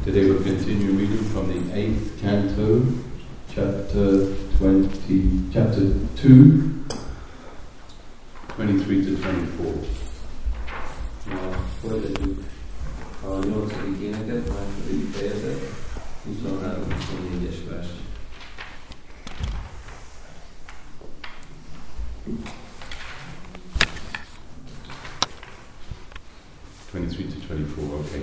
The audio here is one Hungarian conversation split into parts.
Today we'll continue reading from the 8th canto, chapter 2, 23 to 24. Folytatjuk a 8. éneket, második fejezet, 23-24-es vers. Okay.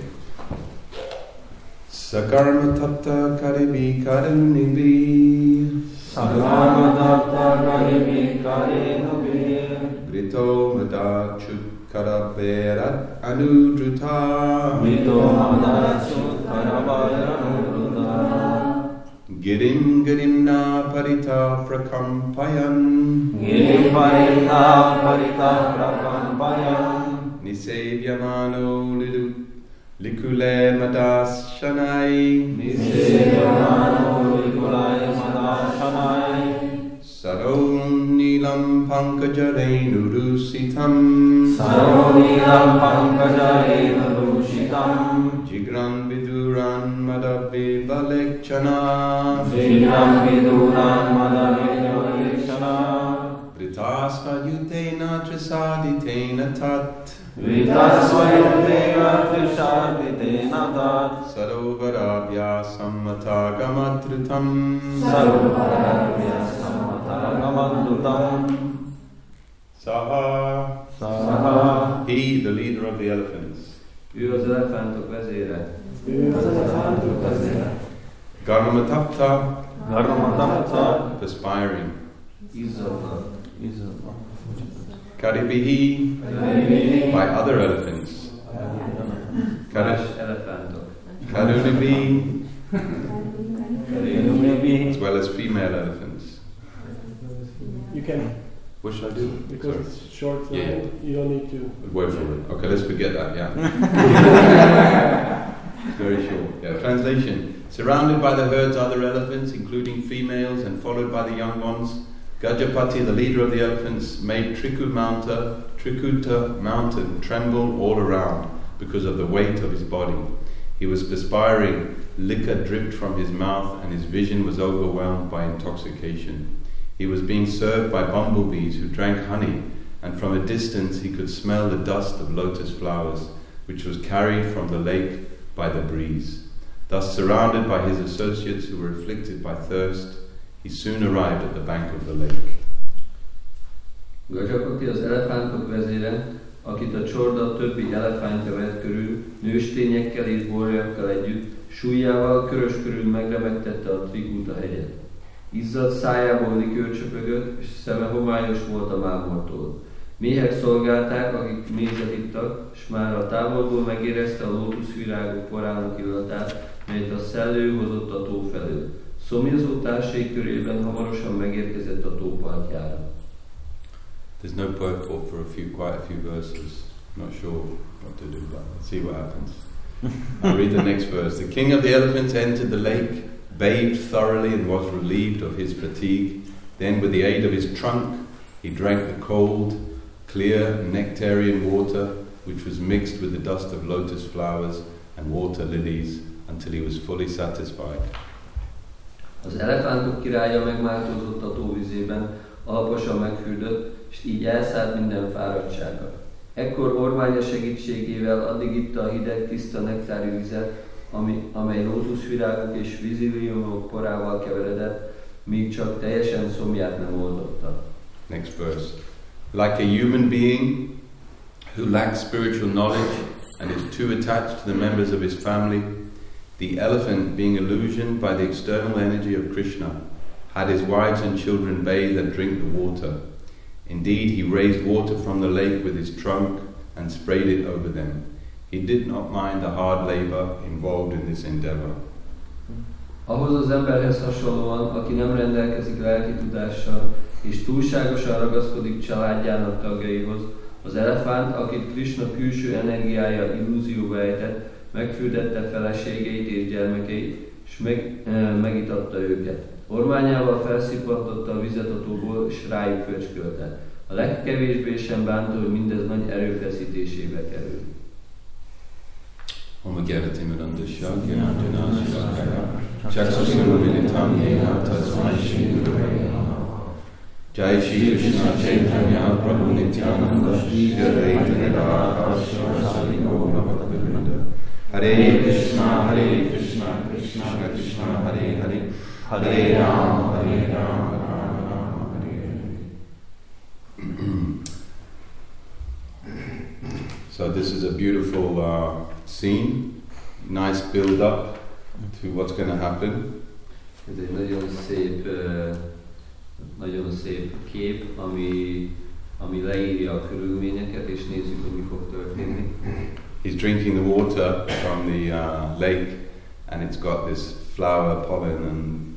Sakarma tatta karibi karunibi Sakarma tatta karibi karinubi Grito madachut karaberat anudruta Grito madachut karaberat anudruta Girim girimna parita prakampayan Girim parita prakampayan Nisevyamano likule madas shanai Nisevyamano likule madas shanai Sarom nilam pankajarenu rusitam Sarom nilam pankajarenu rusitam Jigram viduran madabhi balekchana Jigram viduran madabhi balekchana Vritasvayutena trisaditena tat Vritasvayutena trisaditena tat Sarovarabhya sammatagamadrutam Sarovarabhya sammatagamadrutam Saha Saha He, the leader of the elephants. Ő az elefántok vezére. Ő az elefántok vezére. Garmatapta Garmatapta perspiring. Izzadva. Karibihi by other elephants. Más elefántok. Karunibi Karunibi as well as female elephants. You can. What should I do? Because Sorry. it's short, Yeah. you don't need to. Word for it. Okay, let's forget that, yeah. Very short. Yeah. Translation. Surrounded by the herd's other elephants, including females, and followed by the young ones, Gajapati, the leader of the elephants, made Trikuta mountain tremble all around because of the weight of his body. He was perspiring, liquor dripped from his mouth, and his vision was overwhelmed by intoxication. He was being served by bumblebees who drank honey, and from a distance he could smell the dust of lotus flowers, which was carried from the lake by the breeze. Thus, surrounded by his associates who were afflicted by thirst, he soon arrived at the bank of the lake. Gajapati az elefántok vezére, akit a csorda többi elefántja vett körül, nőstényekkel és borjakkal együtt, súlyával körös körül megremegtette a Trikuta hegyet. Izzadt szájából likőr csöpögött, és szeme homályos volt a mámortól. Méhek szolgálták, akik mézet ittak, s már a távolból megérezte a lótuszvirágok porának illatát, melyet a szellő hozott a tó felől. Szomjazó társai körében hamarosan megérkezett a tó partjára. There's no purport for quite a few verses. Not sure what to do, but let's see what happens. I'll read the next verse. The king of the elephants entered the lake, bathed thoroughly and was relieved of his fatigue. Then with the aid of his trunk, he drank the cold, clear nectarian water, which was mixed with the dust of lotus flowers and water lilies, until he was fully satisfied. Az elefántok királya megmártózott a tóvizében, alaposan megfürdött, és így elszállt minden fáradtsága. Ekkor ormánya segítségével addig itta a hideg, tiszta nektári vizet, amely lótuszvirágok és víziliumok porával keveredett, míg csak teljesen szomját nem oldotta. Next verse. Like a human being who lacks spiritual knowledge and is too attached to the members of his family, the elephant, being illusioned by the external energy of Krishna, had his wives and children bathe and drink the water. Indeed, he raised water from the lake with his trunk and sprayed it over them. He did not mind the hard labor involved in this endeavor. Ahhoz az emberhez hasonlóan, aki nem rendelkezik lelki tudással, és túlságosan ragaszkodik családjának tagjaihoz, az elefánt, akit Krishna külső energiája illúzióba ejtett, megfürdette feleségeit és gyermekeit, és megitatta őket. Ormányával felszippantotta a vizet a tóból, és rájuk fröcskölte. A legkevésbé sem bánta, hogy mindez nagy erőfeszítésébe kerül. Omagyanati Mirandasya Gyananjana Shakaya Chaksusuru Militam Yena Tasmai Shri Gurave Namaha. Jai Shri Krishna Chaitanya Prabhu Nityananda Shri Advaita Gadadhara Srivasadi Gaura Bhaktivinoda. Hare Krishna Krishna Krishna Hare Hare Hare Rama Rama Rama Hare Hare. So this is a beautiful scene, nice build up to what's going to happen. Ez egy nagyon szép kép, ami leírja a körülményeket, és nézzük, hogy mi fog történni. He's drinking the water from the lake, and it's got this flower pollen and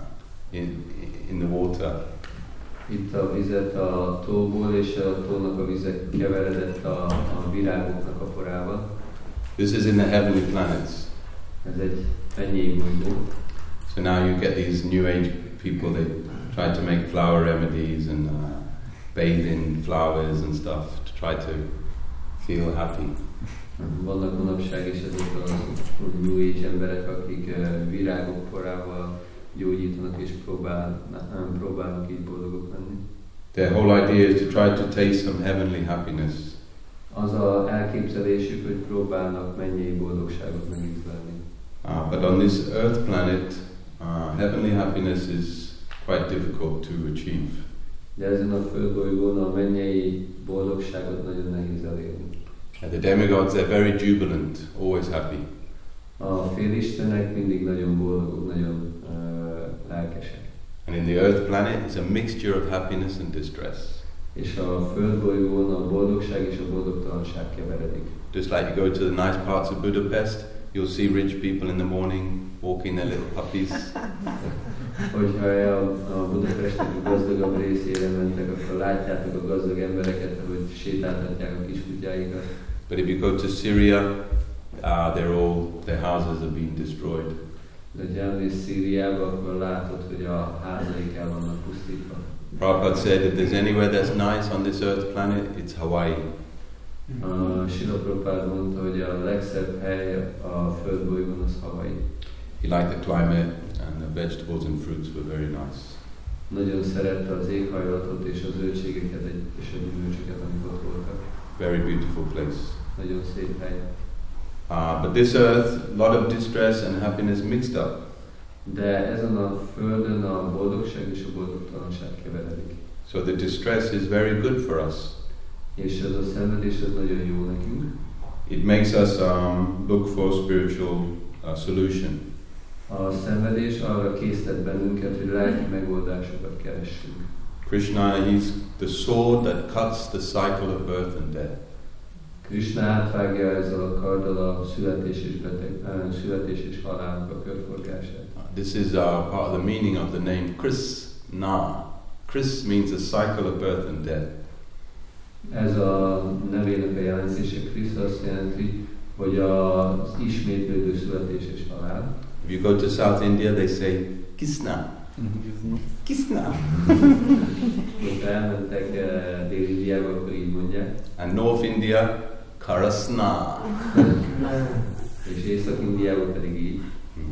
in the water. Itt a vizet a tóból, és a tónak a vize keveredett a virágoknak a porával. This is in the heavenly planets. Ez egy mennyei bolygó. So now you get these new age people, they try to make flower remedies and bathe in flowers and stuff to try to feel happy. Vannak manapság is ezek a New Age emberek, akik virágok porával gyógyítanak és próbálnak így boldogok lenni. Their whole idea is to try to taste some heavenly happiness. Az az elképzelésük, hogy próbálnak mennyei boldogságot megízlelni. But on this earth planet, heavenly happiness is quite difficult to achieve. De ezen a földbolygón a mennyei boldogságot nagyon nehéz elérni. The demigods, they're very jubilant, always happy. A félistenek mindig nagyon boldogok, nagyon lelkesek. And in the earth planet, it's a mixture of happiness and distress. És a földbolygón a boldogság és a boldogtalanság keveredik. Just like you go to the nice parts of Budapest, you'll see rich people in the morning walking their little puppies. Hogyha a Budapestnek a gazdagabb részére mentek, akkor látjátok a gazdag embereket, hogy sétáltatják a kiskutyáikat. But if you go to Syria, their houses have been destroyed. De ha elmész Szíriába, akkor látod, hogy a házaik el vannak pusztítva. Prabhupada said if there's anywhere that's nice on this earth planet, it's Hawaii. Srila Prabhupada mondta, hogy a legszebb hely a földbolygón az Hawaii. He liked the climate and the vegetables and fruits were very nice. Nagyon szerette az éghajlatot és a zöldségeket és a gyümölcsöket, amik ott voltak. Very beautiful place. Nagyon szép hely. But this earth, a lot of distress and happiness mixed up. De ezen a földön a boldogság és a boldogtalanság keveredik. So the distress is very good for us. És ez a szenvedés ez nagyon jó nekünk. It makes us look for spiritual solution. A szenvedés arra késztet bennünket, hogy lelki megoldásokat keressünk. Krishna, he's the sword that cuts the cycle of birth and death. Krishna átvágja ezzel a karddal a születés és halálnak a körforgását. This is part of the meaning of the name Krishna. Kris means the cycle of birth and death. Ez a nevének a jelentése, Krisz azt jelenti, hogy az ismétlődő születés és halál. If you go to South India, they say Krishna. Krishna. Hogyha elmentek Dél-Indiába, akkor így mondják. And North India, Krishna. És Észak-Indiába pedig így.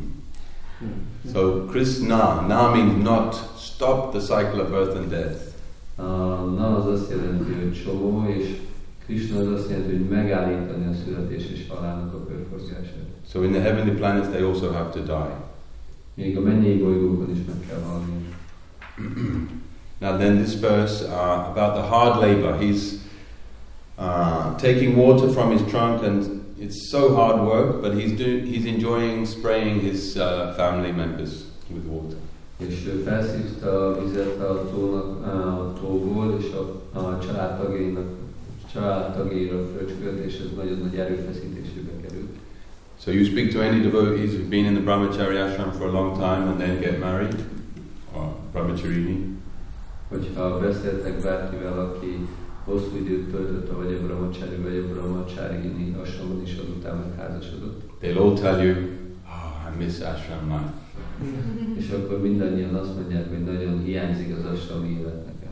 So Krishna, na means not stop the cycle of birth and death. Na az azt jelenti, hogy csomó, és Krishna az azt jelenti, hogy megállítani a születés és halálnak a körforgását. So in the heavenly planets they also have to die. Még a mennyei bolygókon is meg kell halni. Now then this verse about the hard labor. He's taking water from his trunk and it's so hard work, but he's enjoying spraying his family members with water. És ő felszívta a vizet a tóból, és a családtagjaira fröcskölt, és ez nagyon nagy erőfeszítésükbe került. So you speak to any devotees who've been in the brahmachari ashram for a long time and then get married, or brahmacharini. Hogyha beszéltek bárkivel, aki hosszú időt töltött vagy a brahmacharini ashramon is azután megházasodott. They'll all tell you, I miss ashram life. És akkor mindannyian azt mondják, hogy nagyon hiányzik az ashrami élet nekem.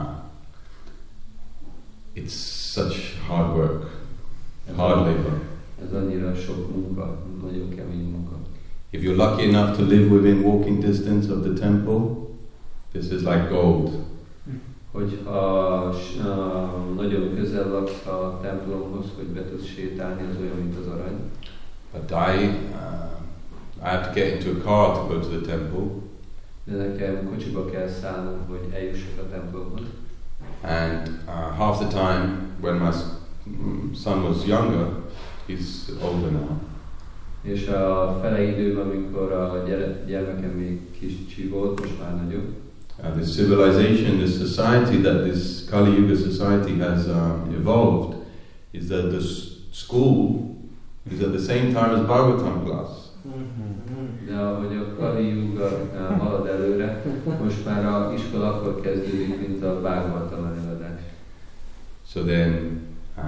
It's such hard work, hard labor. Ez annyira sok munka, nagyon kemény munka. If you're lucky enough to live within walking distance of the temple, this is like gold. Hogyha nagyon közel laksz a templomhoz, hogy be tudsz sétálni, az olyan, mint az arany. But I have to get into a car to go to the temple. De nekem kocsiba kell szállnom, hogy eljussak a templomhoz. And half the time, when my son was younger, he's older now. És a fele időben, amikor a gyermekem még kicsi volt, most már nagyobb. This civilization, this society that this Kali Yuga society has evolved is that the school is at the same time as Bhagavatam class. De ahogy a Kali Yuga halad előre, most már az iskola akkor kezdődik, mint a Bhagavatam előadás. So then,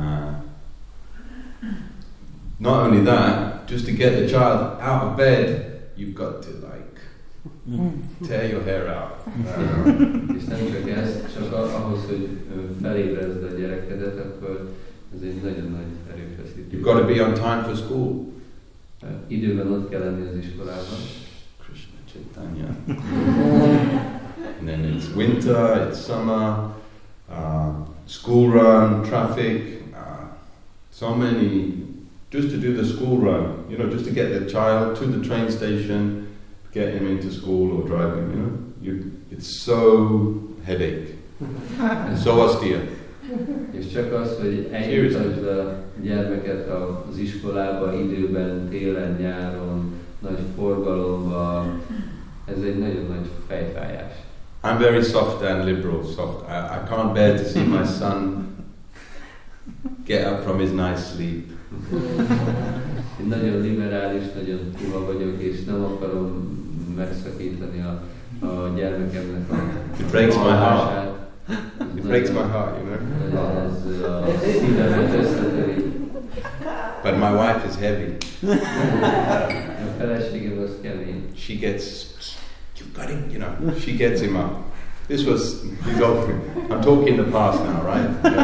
not only that, just to get the child out of bed, you've got to tear your hair out. És nem csak ez, csak ahhoz, hogy felébresd a gyerekedet, akkor ez egy nagyon nagy erőfeszítés. You've got to be on time for school. Időben ott kell lenni az iskolában. Krishna Chaitanya. And then it's winter, it's summer, school run, traffic, so many, just to do the school run, just to get the child to the train station, get him into school or drive him, it's so headache, and so austere. És csak az, hogy eljutasd a gyermeket az iskolába időben, télen, nyáron, nagy forgalomba, ez egy nagyon nagy fejfájás. I'm very soft and liberal, soft. I can't bear to see my son get up from his nice sleep. Én nagyon liberális, nagyon puha vagyok, és nem akarom megszakítani a gyermekemnek a It breaks my heart. It breaks my heart, Ez a szívemet összetöri. But my wife is heavy. A feleségem az kemény. She gets, you've got him, she gets him up. This was his old thing. I'm talking the past now, right?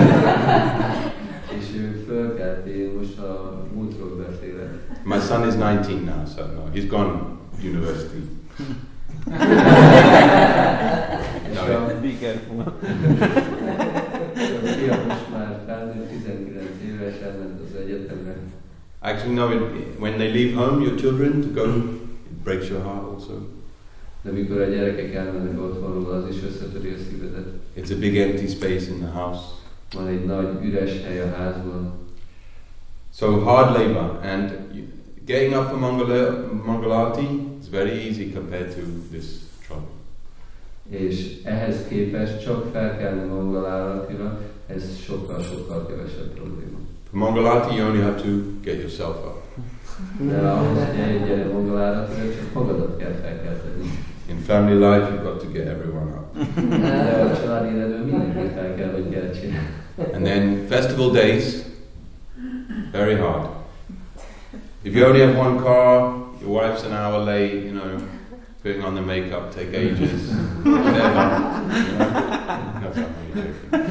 És ő fölkelt, én most a múltról beszélek. My son is 19 now, so no, he's gone university. Be careful. A fiam most már felnőtt, 19 éves, elment az egyetemre. Actually, no, when they leave home, your children, to go, it breaks your heart also. De mikor a gyerekek elmennek otthonról, az is összetöri a szívedet. It's a big empty space in the house. Van egy nagy üres hely a házban. So hard labor, and getting up for Mangalati is very easy compared to this trouble. És ehhez képest csak felkelni Mangaláratira, ez sokkal kevesebb probléma. For Mangalati, you only have to get yourself up. De ahhoz, hogy eljöjjél a Mangaláratira, csak magadat kell felkelteni. In family life, you've got to get everyone up. De a családi életben mindenki fel kell, hogy keltsen. And then festival days, very hard. If you only have one car, your wife's an hour late, putting on the makeup, take ages, whatever. That's not really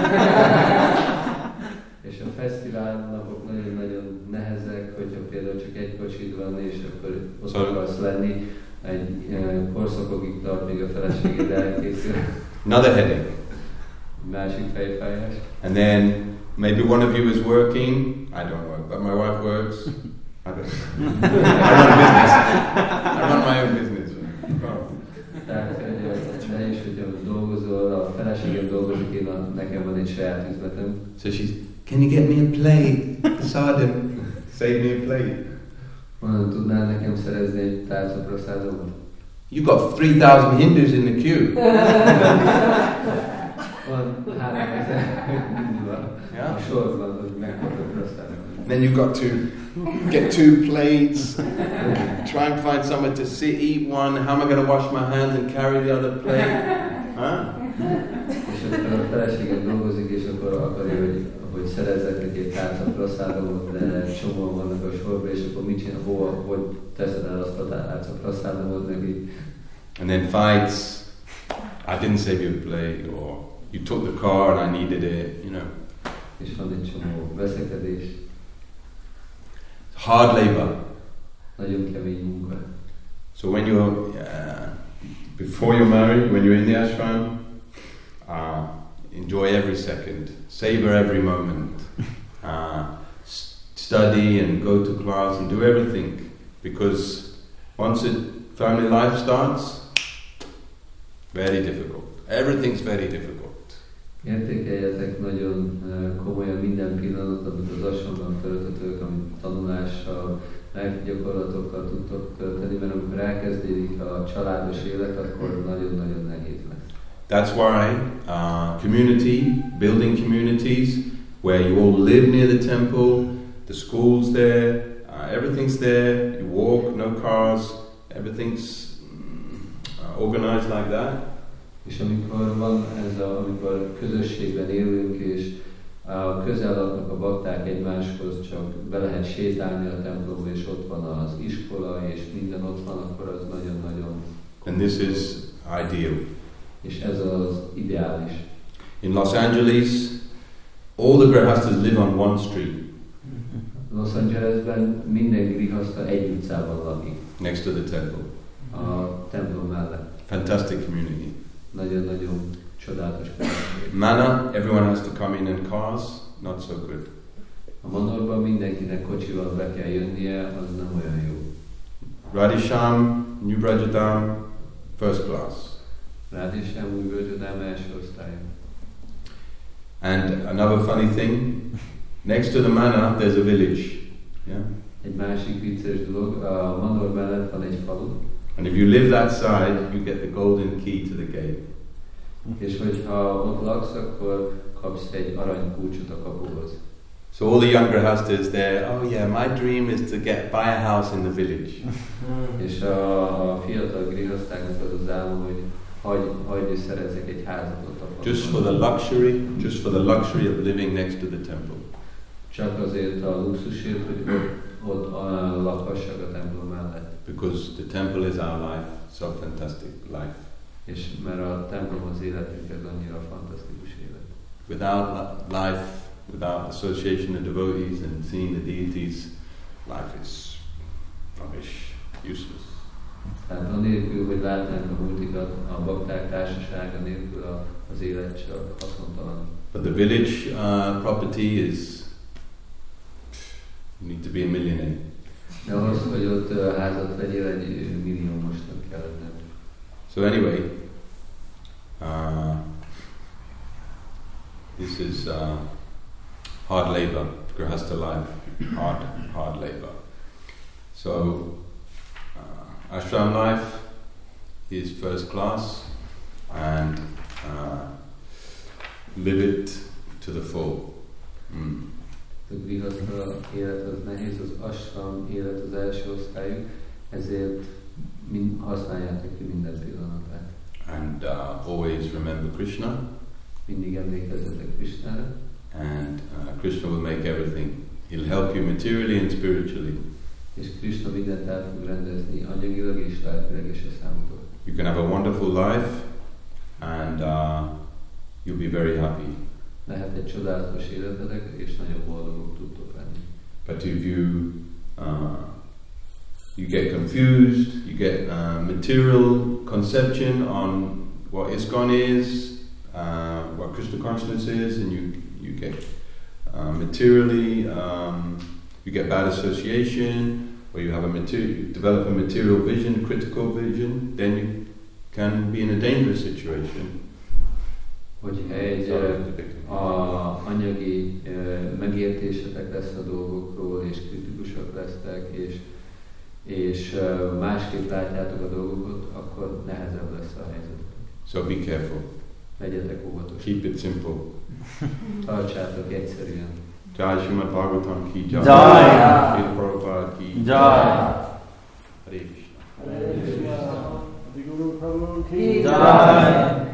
És a fesztivál napok nagyon-nagyon nehezek, hogyha például csak egy kocsid van, és akkor ott akarsz lenni, egy korszakokig tart, még a feleséged elkészül. Another headache. Másik fejfájás. And then maybe one of you is working. I don't work, but my wife works. I run a business. I run my own business. Tehát ne is, hogyha dolgozol, a feleségem dolgozik, nekem van egy saját üzletem. So she's, can you get me a plate? Sadam, save me a plate. Honnan tudnál nekem szerezni egy tárcapraszádomot? You got 3,000 Hindus in the queue. Van 3000 hindu a sorban, hogy megkapod praszádomat. Then you've got to get 2 plates, try and find somewhere to sit, eat one. How am I going to wash my hands and carry the other plate? Huh? És akkor a feleségem dolgozik, és akkor akarja, hogy szerezzek neki egy tárcapraszádomot, de csomóan vannak a sorba, és akkor mit csinál, hogy teszed el azt a tárcapraszádomot neki. And then fights. I didn't save you a plate, or you took the car and I needed it, És van egy csomó veszekedés. hard labor. Nagyon kemény munka. So when you're, before you're married, when you're in the ashram, enjoy every second, savor every moment, study and go to class and do everything, because once a family life starts, very difficult. Everything's very difficult. Értékeljetek nagyon komolyan minden pillanatot, amit az ashramban töltötök, amit tanulással, gyakorlatokkal tudtok tölteni, mert amikor elkezdődik a családos élet, akkor nagyon-nagyon nehéz lesz. That's why building communities where you all live near the temple, the school's there, everything's there, you walk, no cars, everything's organized like that. És amikor van amikor közösségben élünk, és közel laknak a bakták egymáshoz, csak be lehet sétálni a templomba, és ott van az iskola, és minden ott van, akkor az nagyon-nagyon... And this is ideal. És ez az ideális. In Los Angeles, all the grihastas live on one street. Los Angelesben minden grihasta egy utcában lakik. Next to the temple. A templom mellett. Fantastic community. Nagyon-nagyon csodálatos közösség. Mana, everyone has to come in in cars, not so good. A Manorban mindenkinek kocsival be kell jönnie, az nem olyan jó. Radhisham, New Brajadam, first class. Radhisham, Új Brajadam első osztályú. And another funny thing, next to the Mana there's a village. Yeah? Egy másik vicces dolog, a Manor mellett van egy falu. And if you live that side, you get the golden key to the gate. És hogyha ott laksz, akkor kapsz egy aranykulcsot a kapuhoz. So all the young grihastas there, oh yeah, my dream is to buy a house in the village. És a fiatal grihasztáknak az álom, hogy hagyj szerezzek egy házat ott a faluban. Just for the luxury of living next to the temple. Csak azért a luxusért, hogy ott lakhassak a templom mellett. Because the temple is our life, so fantastic life. És mert a templom az életünk, ez annyira fantasztikus élet. Without life, without association of devotees and seeing the deities, life is rubbish, useless. Tehát anélkül, hogy látnánk a multikat, a bakták társasága nélkül az élet csak haszontalan. But the village property is, you need to be a millionaire. De ahhoz, hogy ott házat vegyél, egy milliómosnak kell lenni. So anyway, this is hard labor, grihasta life, hard labor. So ashram life is first class, and live it to the full. A grihasta élet az nehéz, az ashram élet az első osztályú, ezért használjátok ki minden pillanatát. And always remember Krishna. Mindig emlékezzetek Krishnára. And Krishna will make everything. He'll help you materially and spiritually. És Krishna mindent el fog rendezni anyagilag és lelkileg és a számotokra. You can have a wonderful life, and you'll be very happy. Lehet egy csodálatos életetek, és nagyon boldogok tudtok lenni. But if you get confused, you get material conception on what ISKCON is, what Krishna consciousness is, and you get materially, you get bad association, or you develop a material vision, critical vision, then you can be in a dangerous situation. Hogyha egy anyagi megértésetek lesz a dolgokról, és kritikusak lesztek, és másképp látjátok a dolgokat, akkor nehezebb lesz a helyzet. So be careful. Legyetek óvatosak. Keep it simple. Tartsátok egyszerűen. Jai Srimad Bhagavatam ki jai. Jai. Srila Prabhupada ki Jai. Hare Krishna. Hare Krishna. Hare Guru Prabhu ki Jai.